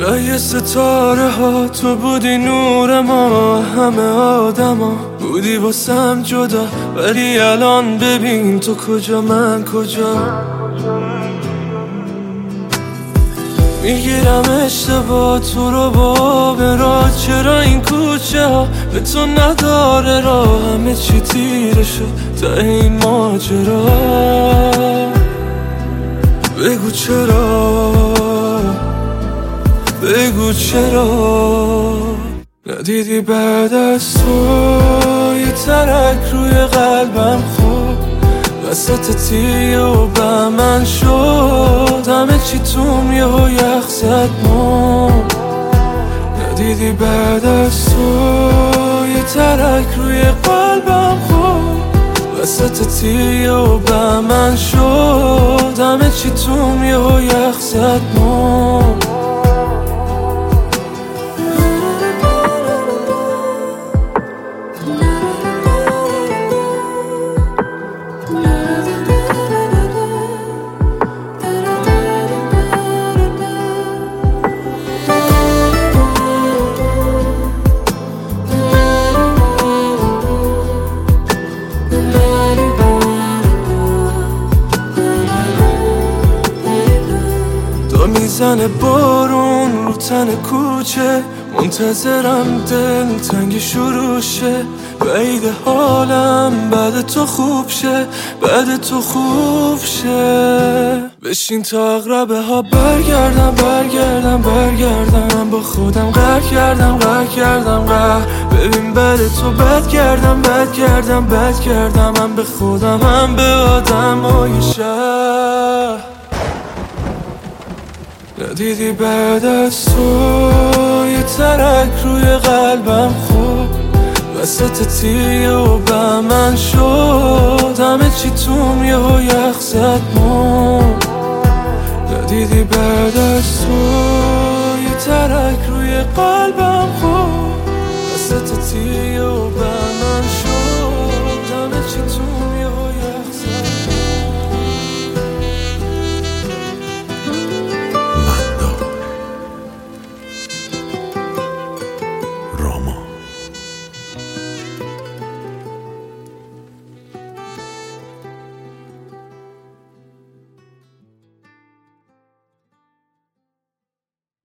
جای ستاره ها تو بودی نور ما، همه آدما بودی واسم جدا، ولی الان ببین تو کجا من کجا. میگیرم اشتباه تو رو با برا، چرا این کوچه ها به تو نداره راه، همه چی تیره شد تا این ماجرا. بگو چرا، بگو چرا ندیدی بعد از تو یه ترک روی قلبم خود وسط تیه و به من شد، همه چی توم یه و یخ زد مون. ندیدی بعد از تو یه ترک روی قلبم خود وسط تیه و به من شد، همه چی توم یه و یخ زد مون. میزنه بارون رو تن کوچه، منتظرم دل تنگ شروع شه، بعید حالم بعد تو خوب شه، بعد تو خوب شه. بشین تا اقربه ها برگردم برگردم برگردم، با خودم قهر کردم قهر کردم قهر، ببین بعد تو بد کردم بد کردم بد کردم، هم به خودم هم به آدم های شهر. ندیدی بعد از تو یه ترک روی قلبم خود وسط تیه و به من شد، همه چی توم یه و یخ زد مون. ندیدی بعد از تو یه ترک روی قلبم خود وسط تیه و به من شد، همه چی توم یه